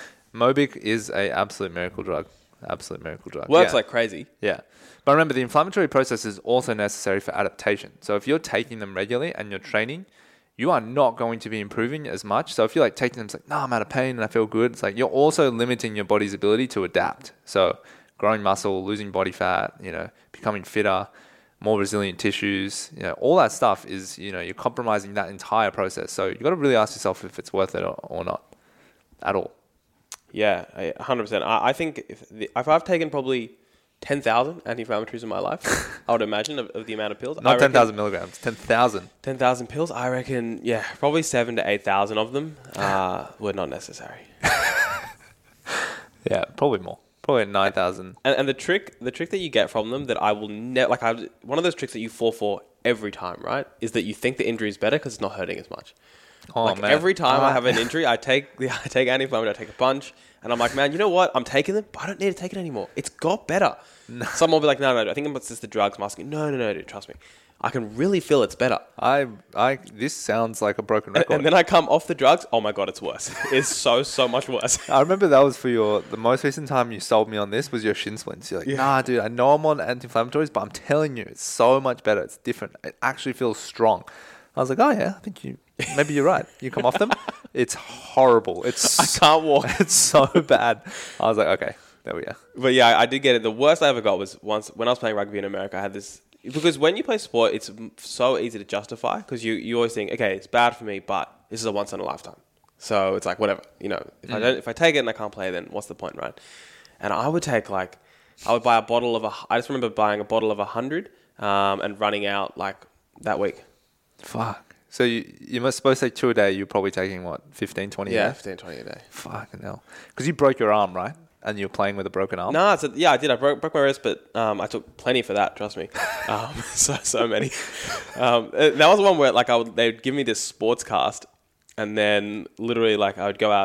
Mobic is a absolute miracle drug. Absolute miracle drug. Works yeah. like crazy. Yeah. But remember, the inflammatory process is also necessary for adaptation. So if you're taking them regularly and you're training, you are not going to be improving as much. So if you're like taking them, it's like, no, I'm out of pain and I feel good. It's like you're also limiting your body's ability to adapt. So growing muscle, losing body fat, you know, becoming fitter, more resilient tissues, you know, all that stuff is, you know, you're compromising that entire process. So you've got to really ask yourself if it's worth it or, or not at all. Yeah, one hundred percent. I, I think if, the, if I've taken probably ten thousand anti-inflammatories in my life, I would imagine, of, of the amount of pills. Not ten thousand milligrams, ten thousand. ten thousand pills, I reckon, yeah, probably seven to eight thousand of them uh, were not necessary. Yeah, probably more. Probably nine thousand. And, and the trick the trick that you get from them that I will never, like, I, one of those tricks that you fall for every time, right, is that you think the injury is better because it's not hurting as much. Oh, like, man. Every time uh, I have an injury, I take the I take anti-inflammatory, I take a bunch, and I'm like, man, you know what? I'm taking them, but I don't need to take it anymore. It's got better. No. Someone will be like, no, no, I think it's just the drugs. I'm asking, no, no, no, dude, trust me. I can really feel it's better. I, I, this sounds like a broken record. And, and then I come off the drugs. Oh my God, it's worse. It's so, so much worse. I remember that was for your, the most recent time you sold me on this was your shin splints. You're like, yeah. nah, dude, I know I'm on anti-inflammatories, but I'm telling you, it's so much better. It's different. It actually feels strong. I was like, oh yeah, I think you, maybe you're right. You come off them. It's horrible. It's, I can't walk. It's so bad. I was like, okay, there we go. But yeah, I did get it. The worst I ever got was once when I was playing rugby in America, I had this, because when you play sport, it's so easy to justify because you, you always think, okay, it's bad for me, but this is a once in a lifetime. So it's like, whatever, you know, if mm. I don't, if I take it and I can't play, then what's the point, right? And I would take like, I would buy a bottle of a, I just remember buying a bottle of a hundred um, and running out like that week. Fuck. So you, you must supposed to take two a day. You're probably taking what, fifteen, twenty yeah, a day? Yeah, fifteen, twenty a day. Fucking hell. Because you broke your arm, right? And you're playing with a broken arm? No, so, yeah, I did. I broke, broke my wrist, but um, I took plenty for that, trust me. Um, so so many. Um, that was the one where like I would, they would give me this sports cast, and then literally like I would go out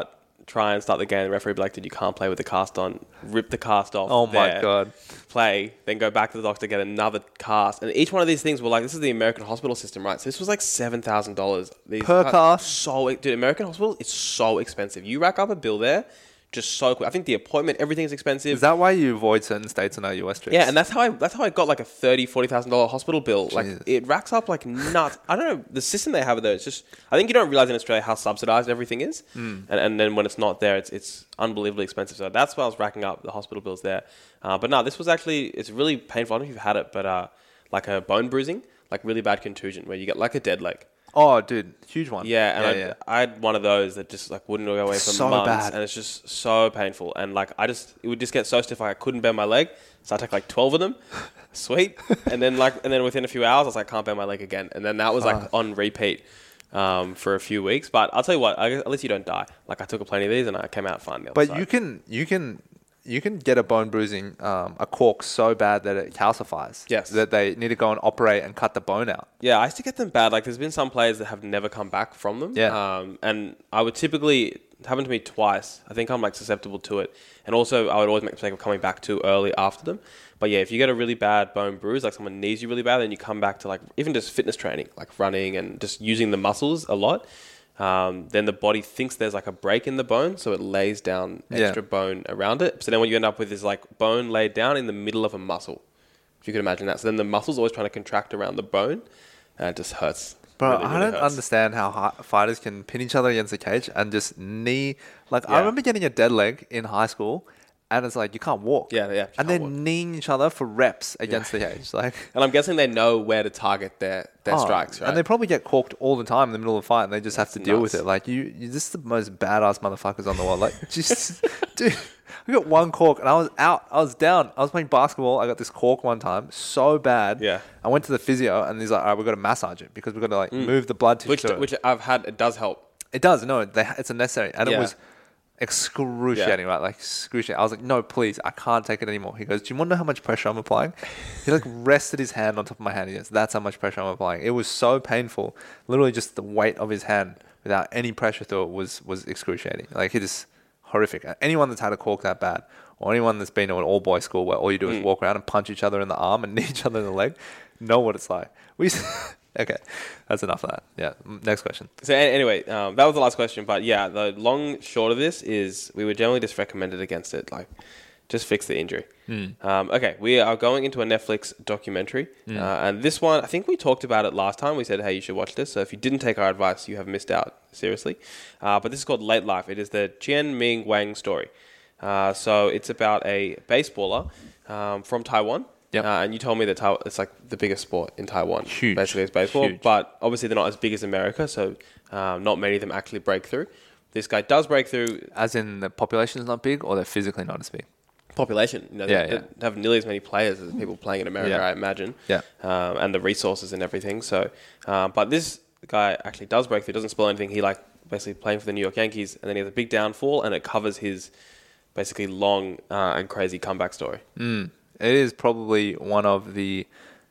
try and start the game. The referee would be like, dude, you can't play with the cast on. Rip the cast off. Oh my there, God. Play, then go back to the doctor, get another cast. And each one of these things were like, this is the American hospital system, right? So this was like seven thousand dollars. Per cast? So, dude, American hospital is so expensive. You rack up a bill there just so quick. I think the appointment, everything is expensive. Is that why you avoid certain states on our U S trips? Yeah, and that's how I that's how I got like a thirty, forty thousand dollar hospital bill. Like Jesus. it racks up like nuts. I don't know the system they have there. It's just I think you don't realize in Australia how subsidized everything is, Mm. and and then when it's not there, it's it's unbelievably expensive. So that's why I was racking up the hospital bills there. Uh, but no, this was actually it's really painful. I don't know if you've had it, but uh, like a bone bruising, like really bad contusion where you get like a dead leg. Oh, dude, huge one. Yeah, and yeah, I, yeah. I had one of those that just like wouldn't go away for So months, bad. and it's just so painful. And like I just, it would just get so stiff, like I couldn't bend my leg, so I take like twelve of them, sweet, and then like, and then within a few hours, I was like, can't bend my leg again, and then that was like on repeat um, for a few weeks. But I'll tell you what, I, at least you don't die. Like I took a plenty of these, and I came out fine. The other But side. you can you can you can get a bone bruising, um, a cork so bad that it calcifies. Yes. That they need to go and operate and cut the bone out. Yeah, I used to get them bad. Like, there's been some players that have never come back from them. Yeah. Um, and I would typically, it happened to me twice. I think I'm, like, susceptible to it. And also, I would always make the mistake of coming back too early after them. But, yeah, if you get a really bad bone bruise, like someone needs you really bad, then you come back to, like, even just fitness training, like running and just using the muscles a lot. Um, then the body thinks there's like a break in the bone, so it lays down extra Yeah. bone around it. So then what you end up with is like bone laid down in the middle of a muscle, if you could imagine that. So then the muscle's always trying to contract around the bone, and it just hurts. Bro, Really, I really don't hurts. understand how hi- fighters can pin each other against the cage and just knee. Like, I Yeah. remember getting a dead leg in high school, and it's like, you can't walk. Yeah, yeah, you And can't they're walk. kneeing each other for reps against the cage. Like, And I'm guessing they know where to target their, their oh, strikes, right? And they probably get corked all the time in the middle of a fight, and they just have to It's deal with nuts. it. Like, you, you just the most badass motherfuckers on the world. Like, just, dude, I got one cork, and I was out. I was down. I was playing basketball. I got this cork one time, so bad. Yeah. I went to the physio, and he's like, all right, we've got to massage it because we've got to, like, move the blood tissue which, to it. which I've had, it does help. It does. No, they, it's a necessary. And Yeah. it was excruciating, right? Like, excruciating. I was like, no, please, I can't take it anymore. He goes, do you want to know how much pressure I'm applying? He, like, rested his hand on top of my hand. He goes, that's how much pressure I'm applying. It was so painful. Literally just the weight of his hand without any pressure through it was, was excruciating. Like, it is horrific. Anyone that's had a cork that bad, or anyone that's been to an all-boys school where all you do is walk around and punch each other in the arm and knee each other in the leg, know what it's like. We used to Okay, that's enough of that. Yeah, next question. So a- anyway, um, that was the last question. But yeah, the long short of this is we would generally just recommend it against it. Like, just fix the injury. Mm. Um, okay, we are going into a Netflix documentary. Mm. Uh, and this one, I think we talked about it last time. We said, hey, you should watch this. So if you didn't take our advice, you have missed out, seriously. Uh, but this is called Late Life. It is the Chien Ming Wang story. Uh, so it's about a baseballer um, from Taiwan. Yep. Uh, and you told me that Tai- it's like the biggest sport in Taiwan. Huge. Basically, it's baseball. Huge. But obviously, they're not as big as America. So um, not many of them actually break through. This guy does break through. As in the population is not big, or they're physically not as big? Population, you know, Yeah, they, yeah. they have nearly as many players as people playing in America, Yeah. I imagine. Yeah. Um, and the resources and everything. So, um, but this guy actually does break through. Doesn't spoil anything. He like basically playing for the New York Yankees, and then he has a big downfall, and it covers his basically long uh, and crazy comeback story. Mm. It is probably one of the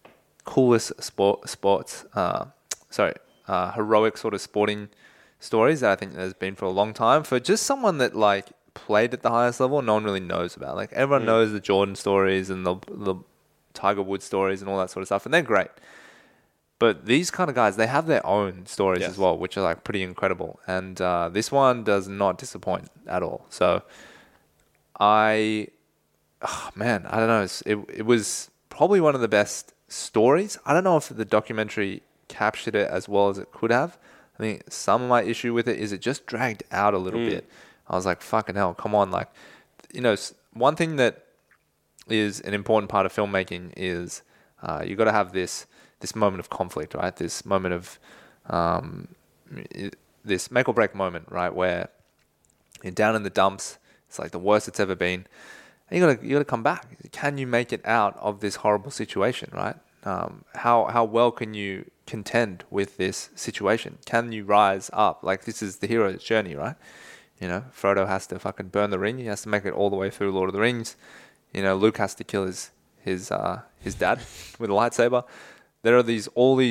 coolest sport sports. Uh, sorry, uh, heroic sort of sporting stories that I think there's been for a long time. For just someone that like played at the highest level, no one really knows about. Like everyone Mm. knows the Jordan stories and the the Tiger Woods stories and all that sort of stuff, and they're great. But these kind of guys, they have their own stories Yes. as well, which are like pretty incredible. And uh, this one does not disappoint at all. So I. Oh, man, I don't know. It's, it it was probably one of the best stories. I don't know if the documentary captured it as well as it could have. I think some of my issue with it is it just dragged out a little Mm. bit. I was like, fucking hell, come on. Like, you know, s- one thing that is an important part of filmmaking is uh, you got to have this this moment of conflict, right? This moment of um, i- this make or break moment, right? Where you're down in the dumps. It's like the worst it's ever been. And you gotta you gotta come back. Can you make it out of this horrible situation, right? Um, how how well can you contend with this situation? Can you rise up? Like this is the hero's journey, right? You know, Frodo has to fucking burn the ring. He has to make it all the way through Lord of the Rings. You know, Luke has to kill his his uh, his dad with a lightsaber. There are these all these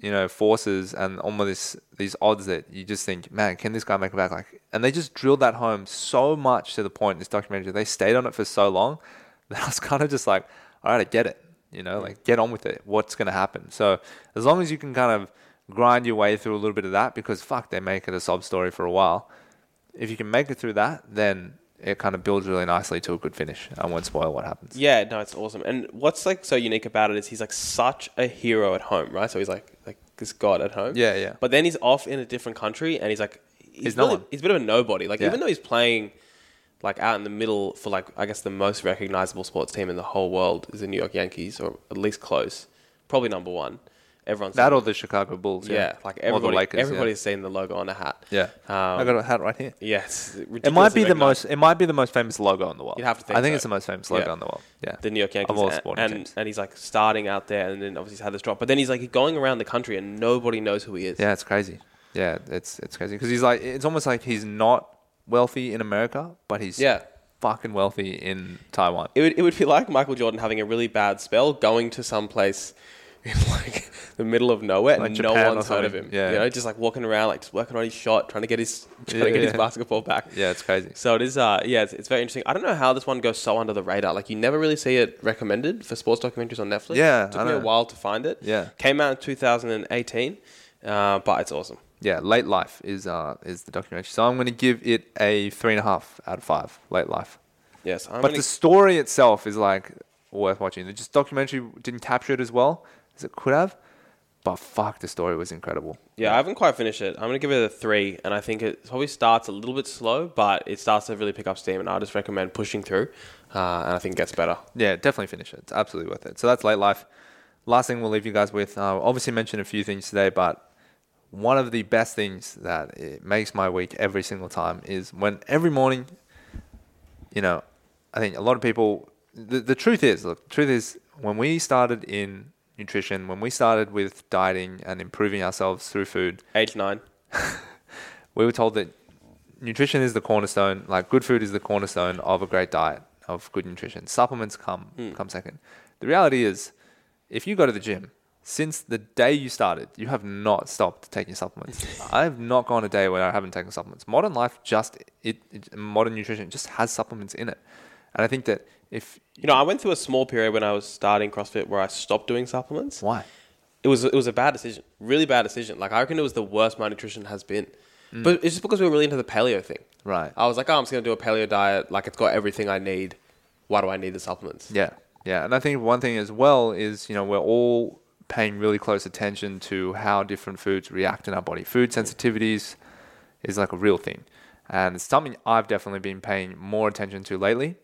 you know, forces and almost this, these odds that you just think, man, can this guy make it back? Like, and they just drilled that home so much to the point in this documentary. They stayed on it for so long that I was kind of just like, all right, I get it. You know, like get on with it. What's going to happen? So as long as you can kind of grind your way through a little bit of that, because fuck, they make it a sob story for a while. If you can make it through that, then it kind of builds really nicely to a good finish. I won't spoil what happens. Yeah, no, it's awesome. And what's like so unique about it is he's like such a hero at home, right? So he's like like this god at home. Yeah, yeah. But then he's off in a different country, and he's like he's, He's really, no one. he's a bit of a nobody. Like Yeah. even though he's playing like out in the middle for like I guess the most recognizable sports team in the whole world is the New York Yankees, or at least close, probably number one. Everyone's That or the Chicago Bulls. yeah, Yeah, like Or the everybody, Lakers, yeah. everybody's seen the logo on a hat. Yeah, Um, I got a hat right here. Yes, It might be the most. It might be the most famous logo in the world. You'd have to think I think so. it's the most famous logo Yeah. in the world. Yeah, the New York Yankees, Of all and, sporting and, teams. and he's like starting out there, and then obviously he's had this drop. But then he's like going around the country, and nobody knows who he is. yeah, it's crazy. Yeah, it's it's crazy because he's like, it's almost like he's not wealthy in America, but he's Yeah. fucking wealthy in Taiwan. It would it would be like Michael Jordan having a really bad spell, going to some place in like the middle of nowhere, Like and Japan no or one's heard of him. something. Yeah. You know, just like walking around, like just working on his shot, trying to get his trying Yeah, to get his yeah. basketball back. Yeah, it's crazy. So it is, uh, yeah, it's, it's very interesting. I don't know how this one goes so under the radar. Like you never really see it recommended for sports documentaries on Netflix. Yeah, it took I me a know. while to find it. Yeah. Came out in two thousand eighteen, uh, but it's awesome. Yeah, Late Life is uh is the documentary. So I'm going to give it a three and a half out of five. Late Life. Yes, I'm But gonna, the story itself is like worth watching. The just documentary didn't capture it as well as it could have, but fuck, the story was incredible. yeah, I haven't quite finished it. I'm gonna give it a three, and I think it probably starts a little bit slow, but it starts to really pick up steam, and I just recommend pushing through, uh, and I think it gets better. Yeah, definitely finish it. It's absolutely worth it. So that's Late Life. Last thing we'll leave you guys with. Uh, obviously mentioned a few things today, but one of the best things that it makes my week every single time is when every morning, you know, I think a lot of people, the, the truth is, look, the truth is when we started in nutrition, when we started with dieting and improving ourselves through food, Age nine. we were told that nutrition is the cornerstone, like good food is the cornerstone of a great diet, of good nutrition. Supplements come, Mm. come second. The reality is, if you go to the gym, since the day you started, you have not stopped taking supplements. I have not gone a day where I haven't taken supplements. Modern life just, it, it modern nutrition just has supplements in it. And I think that if, You know, I went through a small period when I was starting CrossFit where I stopped doing supplements. why? It was it was a bad decision, really bad decision. Like I reckon it was the worst my nutrition has been. But it's just because we were really into the paleo thing. Right. I was like, oh, I'm just gonna do a paleo diet. Like it's got everything I need. Why do I need the supplements? Yeah. Yeah. And I think one thing as well is, you know, we're all paying really close attention to how different foods react in our body. Food sensitivities is like a real thing. And it's something I've definitely been paying more attention to lately.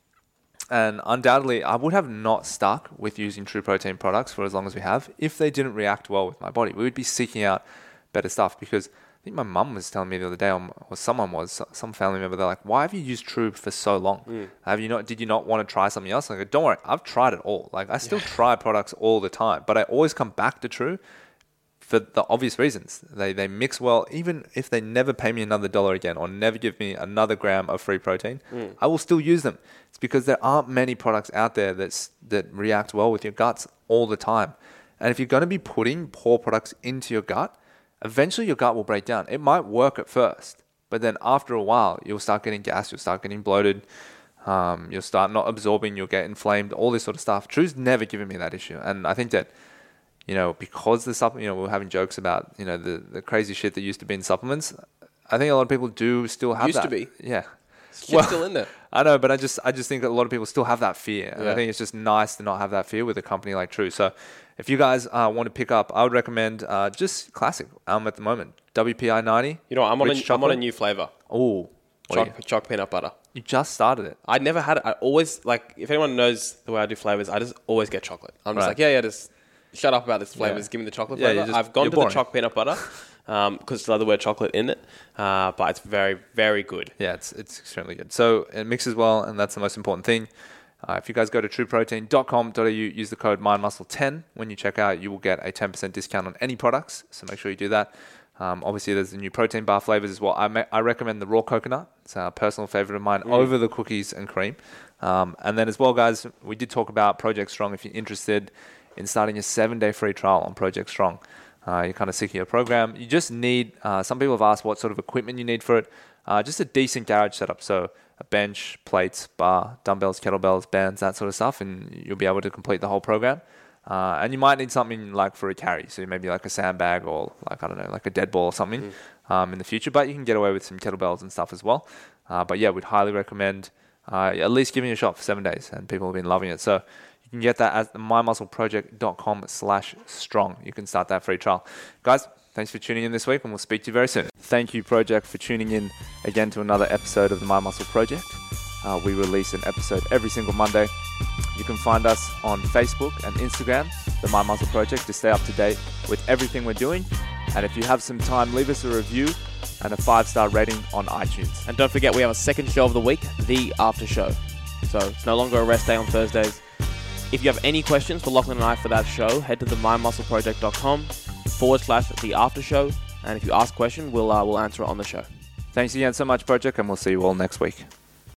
And undoubtedly, I would have not stuck with using True Protein products for as long as we have if they didn't react well with my body. We would be seeking out better stuff because I think my mum was telling me the other day, or someone was, some family member, they're like, why have you used True for so long? Mm. Have you not, did you not want to try something else? I go, don't worry, I've tried it all. Like I still try products all the time, but I always come back to True for the obvious reasons. They they mix well. Even if they never pay me another dollar again or never give me another gram of free protein, Mm. I will still use them. It's because there aren't many products out there that's, that react well with your guts all the time. And if you're going to be putting poor products into your gut, eventually your gut will break down. It might work at first, but then after a while, you'll start getting gas, you'll start getting bloated, um, you'll start not absorbing, you'll get inflamed, all this sort of stuff. True's never given me that issue. And I think that, you know, because the supplement, you know, we we're having jokes about, you know, the, the crazy shit that used to be in supplements. I think a lot of people do still have Used that. to be. Yeah. Shit's Well- still in there. I know, but I just I just think that a lot of people still have that fear. And Yeah. I think it's just nice to not have that fear with a company like True. So if you guys uh, want to pick up, I would recommend uh, just classic um, at the moment. W P I ninety. You know, I'm on a, Rich I'm on a chocolate. new flavor. Oh, Choc, choc peanut butter. you just started it. I never had it. I always, like, if anyone knows the way I do flavors, I just always get chocolate. I'm just Right. like, yeah, yeah, just shut up about this flavors. Yeah. Give me the chocolate Yeah, flavor. you're just- I've gone you're to boring. the choc peanut butter because um, the word chocolate in it, uh, but it's very, very good. Yeah, it's it's extremely good. So it mixes well, and that's the most important thing. Uh, if you guys go to true protein dot com dot a u, use the code mind muscle ten when you check out, you will get a ten percent discount on any products. So make sure you do that. Um, obviously, there's the new protein bar flavors as well. I, ma- I recommend the raw coconut. It's a personal favorite of mine Mm. over the cookies and cream. Um, and then as well, guys, we did talk about Project Strong. If you're interested in starting a seven-day free trial on Project Strong, uh, you're kind of sick of your program. You just need, uh, some people have asked what sort of equipment you need for it. Uh, just a decent garage setup. So a bench, plates, bar, dumbbells, kettlebells, bands, that sort of stuff, and you'll be able to complete the whole program. Uh, and you might need something like for a carry. So maybe like a sandbag or like, I don't know, like a dead ball or something mm. um, in the future. But you can get away with some kettlebells and stuff as well. Uh, but yeah, we'd highly recommend uh, at least giving it a shot for seven days. And people have been loving it. So you can get that at mymuscleproject.com slash strong. You can start that free trial. Guys, thanks for tuning in this week, and we'll speak to you very soon. Thank you, Project, for tuning in again to another episode of the My Muscle Project. Uh, we release an episode every single Monday. You can find us on Facebook and Instagram, the My Muscle Project, to stay up to date with everything we're doing. And if you have some time, leave us a review and a five-star rating on iTunes. And don't forget, we have a second show of the week, The After Show. So it's no longer a rest day on Thursdays. If you have any questions for Lachlan and I for that show, head to the mymuscleproject.com forward slash The After Show. And if you ask a question, we'll, uh, we'll answer it on the show. Thanks again so much, Project, and we'll see you all next week.